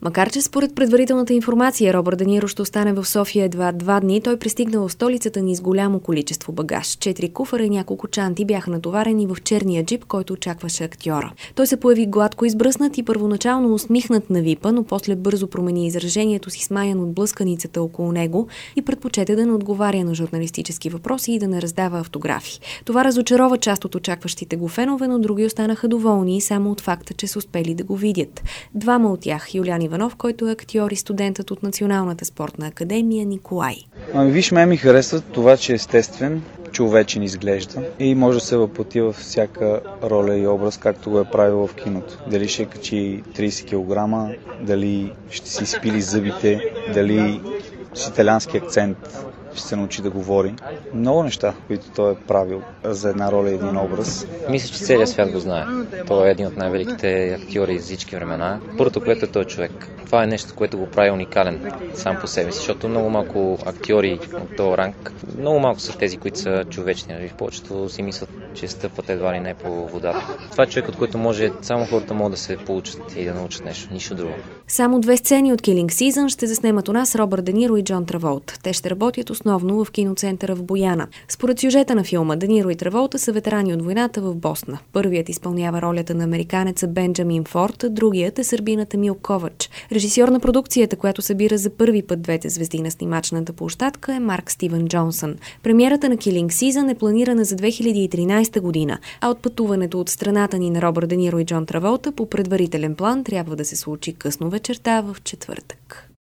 Макар че според предварителната информация Робърт Де Ниро ще остане в София едва 2 дни, той пристигнал в столицата ни с голямо количество багаж. 4 куфара и няколко чанти бяха натоварени в черния джип, който очакваше актьора. Той се появи гладко избръснат и първоначално усмихнат на випа, но после бързо промени изражението си, смаян от блъсканицата около него и предпочете да не отговаря на журналистически въпроси и да не раздава автографи. Това разочарова част от очакващите го фенове, но други останаха доволни само от факта, че са успели да го видят. Двама от тях, Юлиан Иванов, който е актьор, и студентът от Националната спортна академия Николай. Виж, ми харесва това, че е естествен, човечен изглежда и може да се въплати във всяка роля и образ, както го е правил в киното. Дали ще качи 30 кг, дали ще си спили зъбите, дали с италиански акцент ще се научи да говори. Много неща, които той е правил за една роля и един образ. Мисля, че целият свят го знае. Той е един от най-великите актьори за всички времена. Първото, което е той човек. Това е нещо, което го прави уникален сам по себе си, защото много малко актьори от този ранг, много малко са тези, които са човечни. В повечето си мислят, че стъпват едва ли не по водата. Това е човек, от който може само хората могат да се получат и да научат нещо, нищо друго. Само 2 сцени от Killing Season ще заснемат у нас Робърт Де Ниро и Джон Траволта. Те ще работят основно в киноцентъра в Бояна. Според сюжета на филма, Де Ниро и Траволта са ветерани от войната в Босна. Първият изпълнява ролята на американеца Бенджамин Форд, другият е сърбината Мил Ковач. Режисьор на продукцията, която събира за първи път двете звезди на снимачната площадка, е Марк Стивен Джонсън. Премиерата на Killing Season е планирана за 2013 година, а отпътуването от страната ни на Робърт Де Ниро и Джон Траволта по предварителен план трябва да се случи късно вечерта в четвъртък.